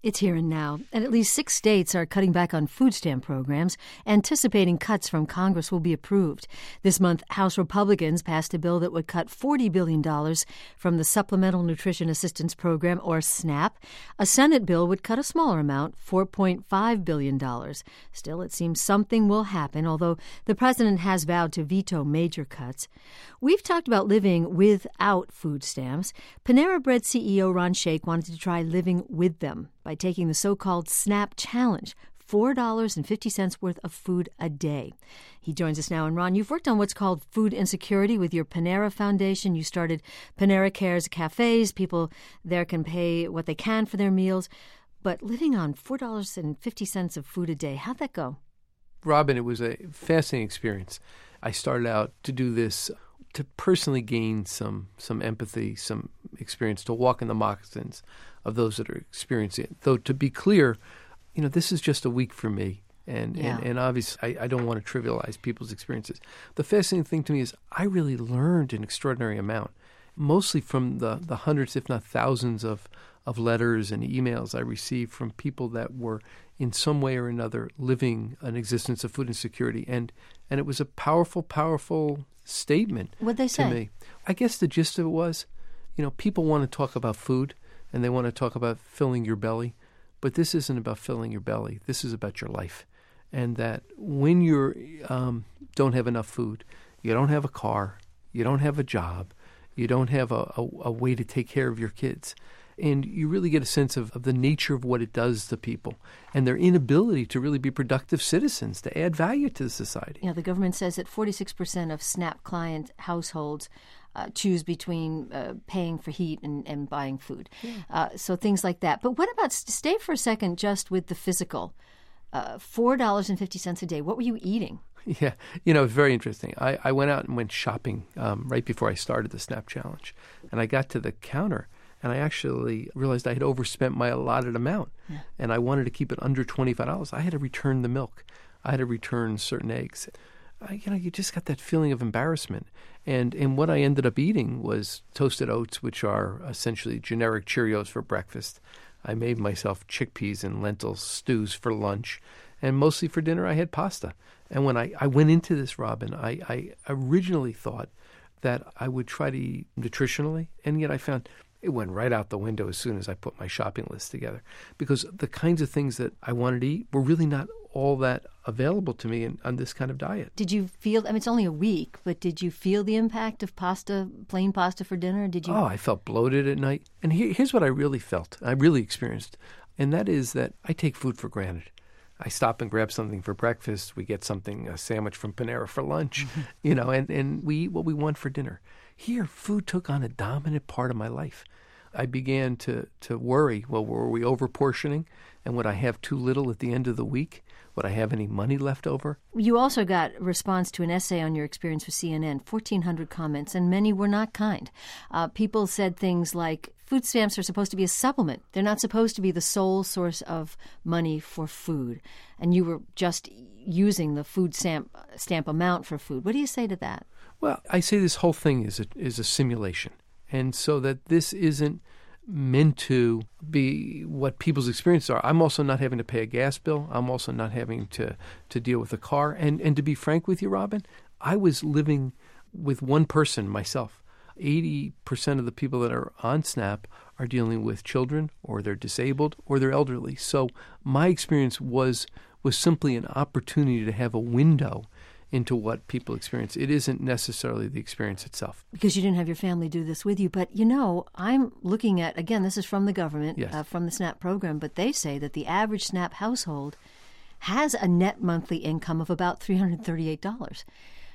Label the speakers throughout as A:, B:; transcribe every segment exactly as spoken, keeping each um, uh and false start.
A: It's here and now, and at least six states are cutting back on food stamp programs, anticipating cuts from Congress will be approved. This month, House Republicans passed a bill that would cut forty billion dollars from the Supplemental Nutrition Assistance Program, or SNAP. A Senate bill would cut a smaller amount, four point five billion dollars. Still, it seems something will happen, although the president has vowed to veto major cuts. We've talked about living without food stamps. Panera Bread C E O Ron Shaich wanted to try living with them by taking the so-called SNAP Challenge, four dollars and fifty cents worth of food a day. He joins us now. And Ron, you've worked on what's called food insecurity with your Panera Foundation. You started Panera Cares cafes. People there can pay what they can for their meals. But living on four dollars and fifty cents of food a day, how'd that go?
B: Robin, it was a fascinating experience. I started out to do this to personally gain some some empathy, some experience, to walk in the moccasins of those that are experiencing it. Though, to be clear, you know, this is just a week for me. And, yeah. and, and obviously, I, I don't want to trivialize people's experiences. The fascinating thing to me is I really learned an extraordinary amount, mostly from the, the hundreds, if not thousands, of, of letters and emails I received from people that were in some way or another living an existence of food insecurity. And, and it was a powerful, powerful statement.
A: What'd they say?
B: To me. I guess the gist of it was, you know, people want to talk about food and they want to talk about filling your belly, but this isn't about filling your belly. This is about your life. And that when you um, don't have enough food, you don't have a car, you don't have a job, you don't have a, a, a way to take care of your kids, and you really get a sense of, of the nature of what it does to people and their inability to really be productive citizens, to add value to the society.
A: Yeah, the government says that forty-six percent of SNAP client households uh, choose between uh, paying for heat and, and buying food. Yeah. Uh, so things like that. But what about, stay for a second just with the physical. Uh, four dollars and fifty cents a day. What were you eating?
B: Yeah, you know, it's very interesting. I, I went out and went shopping um, right before I started the SNAP Challenge. And I got to the counter, and I actually realized I had overspent my allotted amount. Yeah. And I wanted to keep it under twenty-five dollars. I had to return the milk. I had to return certain eggs. I, you know, you just got that feeling of embarrassment. And, and what I ended up eating was toasted oats, which are essentially generic Cheerios for breakfast. I made myself chickpeas and lentil stews for lunch. And mostly for dinner, I had pasta. And when I, I went into this, Robin, I, I originally thought that I would try to eat nutritionally. And yet I found it went right out the window as soon as I put my shopping list together. Because the kinds of things that I wanted to eat were really not all that available to me in, on this kind of diet.
A: Did you feel, I mean, it's only a week, but did you feel the impact of pasta, plain pasta for dinner? Did you?
B: Oh, I felt bloated at night. And here, here's what I really felt, I really experienced. And that is that I take food for granted. I stop and grab something for breakfast. We get something, a sandwich from Panera for lunch, you know, and, and we eat what we want for dinner. Here, food took on a dominant part of my life. I began to, to worry, well, were we overportioning? And would I have too little at the end of the week? Would I have any money left over?
A: You also got a response to an essay on your experience with C N N, fourteen hundred comments, and many were not kind. Uh, people said things like, food stamps are supposed to be a supplement. They're not supposed to be the sole source of money for food. And you were just using the food stamp, stamp amount for food. What do you say to that?
B: Well, I say this whole thing is a, is a simulation. And so that this isn't meant to be what people's experiences are. I'm also not having to pay a gas bill. I'm also not having to, to deal with a car. And, and to be frank with you, Robin, I was living with one person myself. eighty percent of the people that are on SNAP are dealing with children, or they're disabled, or they're elderly. So my experience was was simply an opportunity to have a window into what people experience. It isn't necessarily the experience itself.
A: Because you didn't have your family do this with you. But, you know, I'm looking at, again, this is from the government,
B: yes.
A: uh, from the SNAP program, but they say that the average SNAP household has a net monthly income of about three hundred thirty-eight dollars.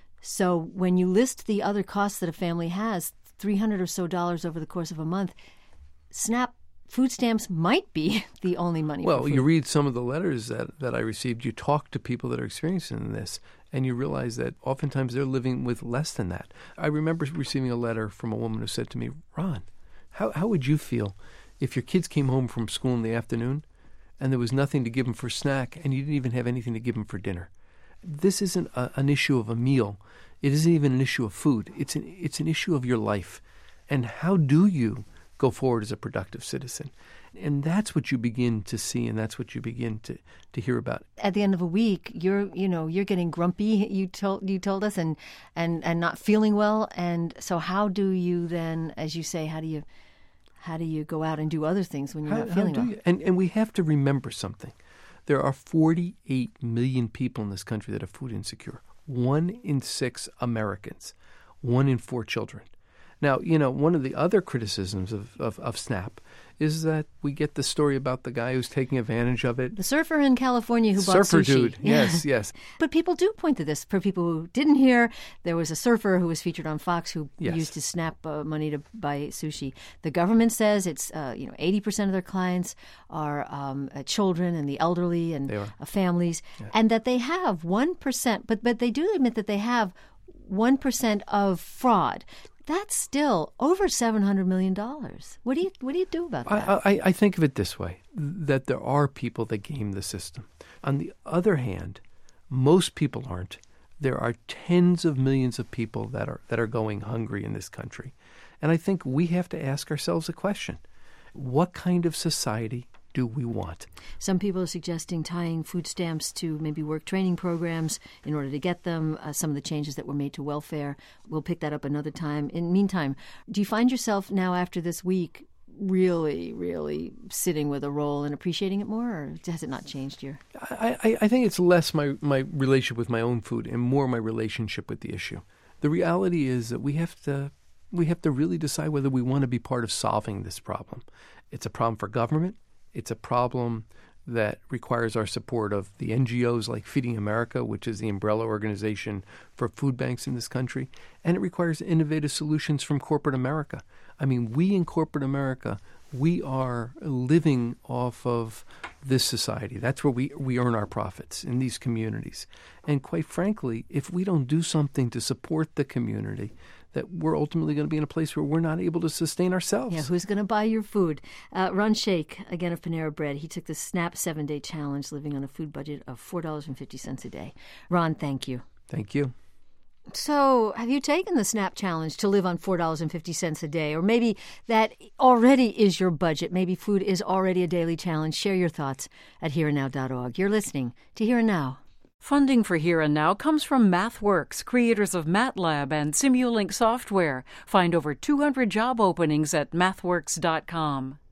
A: So when you list the other costs that a family has, three hundred or so dollars over the course of a month, SNAP food stamps might be the only money
B: well,
A: for food.
B: You read some of the letters that, that I received. You talk to people that are experiencing this, and you realize that oftentimes they're living with less than that. I remember receiving a letter from a woman who said to me, Ron, how, how would you feel if your kids came home from school in the afternoon and there was nothing to give them for snack and you didn't even have anything to give them for dinner? This isn't a, an issue of a meal. It isn't even an issue of food. It's an, it's an issue of your life. And how do you go forward as a productive citizen? And that's what you begin to see, and that's what you begin to, to hear about.
A: At the end of a week, you're you know you're getting grumpy. You told you told us, and, and, and not feeling well. And so, how do you then, as you say, how do you how do you go out and do other things when you're
B: how,
A: not feeling
B: how do
A: well?
B: You? And and we have to remember something. There are forty-eight million people in this country that are food insecure. One in six Americans, one in four children. Now, you know, one of the other criticisms of, of, of SNAP is that we get the story about the guy who's taking advantage of it.
A: The surfer in California who
B: surfer
A: bought sushi.
B: Surfer dude, yes, yes.
A: But people do point to this. For people who didn't hear, there was a surfer who was featured on Fox who
B: yes.
A: used his SNAP uh, money to buy sushi. The government says it's, uh, you know, eighty percent of their clients are um, uh, children and the elderly and uh, families, yeah. and that they have one percent, but, but they do admit that they have one percent of fraud. That's still over seven hundred million dollars. What do you what do you do about that?
B: I, I, I think of it this way, that there are people that game the system. On the other hand, most people aren't. There are tens of millions of people that are that are going hungry in this country. And I think we have to ask ourselves a question. What kind of society do we want?
A: Some people are suggesting tying food stamps to maybe work training programs in order to get them, uh, some of the changes that were made to welfare. We'll pick that up another time. In the meantime, do you find yourself now after this week really, really sitting with a roll and appreciating it more, or has it not changed your?
B: I, I, I think it's less my, my relationship with my own food and more my relationship with the issue. The reality is that we have to we have to really decide whether we want to be part of solving this problem. It's a problem for government. It's a problem that requires our support of the N G Os like Feeding America, which is the umbrella organization for food banks in this country. And it requires innovative solutions from corporate America. I mean, we in corporate America, we are living off of this society. That's where we, we earn our profits, in these communities. And quite frankly, if we don't do something to support the community, that we're ultimately going to be in a place where we're not able to sustain ourselves.
A: Yeah, who's going to buy your food? Uh, Ron Shaich, again of Panera Bread, he took the SNAP seven-day challenge, living on a food budget of four dollars and fifty cents a day. Ron, thank you.
B: Thank you.
A: So have you taken the SNAP challenge to live on four dollars and fifty cents a day? Or maybe that already is your budget. Maybe food is already a daily challenge. Share your thoughts at here and now dot org. You're listening to Here and Now.
C: Funding for Here and Now comes from MathWorks, creators of MATLAB and Simulink software. Find over two hundred job openings at mathworks dot com.